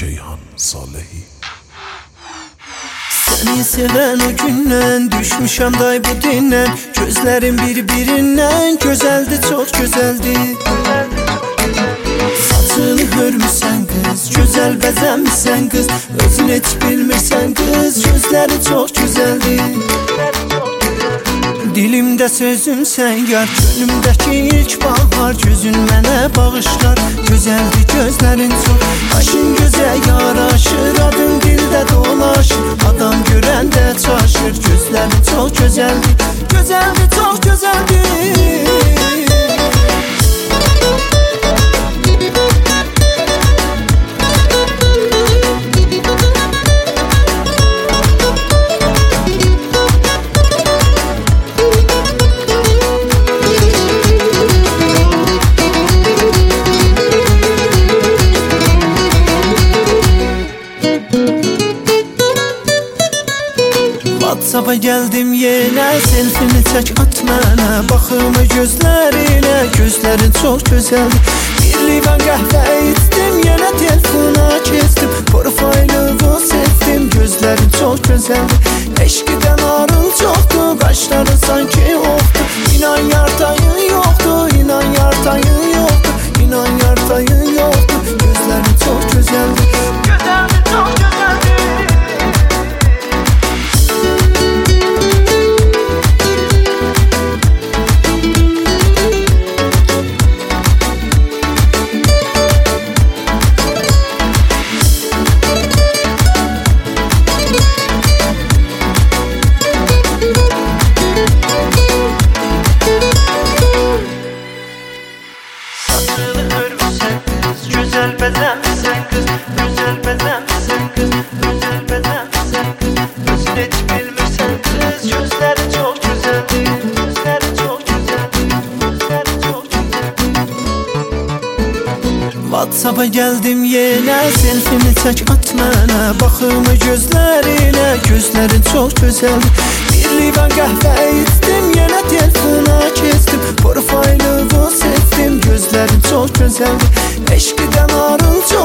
Ceyhan Salehi. Seni seven o gündən düşmüşəm day bu dindən. Gözlərin bir-birindən gözəldi, çox gözəldi. Saçını hörmüsən qız, gözəl bəzənmisən qız. Özün heç bilmirsən qız, gözləri çox gözəldi. Dilimdə sözümsən yar, gönlümdəki ilk bahar. Gözün mənə bağışlar, gözəldi gözlərin çox. Başın gözə yaraşır, adın dildə dolaşır. Adam görəndə çaşır, gözləri çox gözəldi. Gözəldi, çox gözəldi. WhatsApp'a gəldim yenə, selfini çək at mənə. Baxımı gözlərinə, gözlərin çox gözəldir. Bir livan qəhvə içdim, yenə telefona keçdim. Profaylını seçdim, gözlərin çox gözəldir. Eşqidən arın çoxdur, qaşların sanki oxdur. İnan yartayın yoxdur, inan yartayın yoxdur. İnan yartayın yoxdur, gözlərin çox gözəldir. Gözəldir, çox gözəldir. Gözəl bəzənmisən qız, gözəl bəzənmisən qız, gözəl bəzənmisən qız. Özün heç bilmirsən qız, gözləri çox gözəldir, gözləri çox gözəldir, gözləri çox gözəldir. WhatsApp'a gəldim yenə, selfini çək at mənə. Baxımı gözlərinə, gözlərin çox gözəldir. Bir livan qəhvə içdim, yenə telefona keçdim. Profaylını seçdim, gözlərin çox gözəldir. Eşqidən arın çox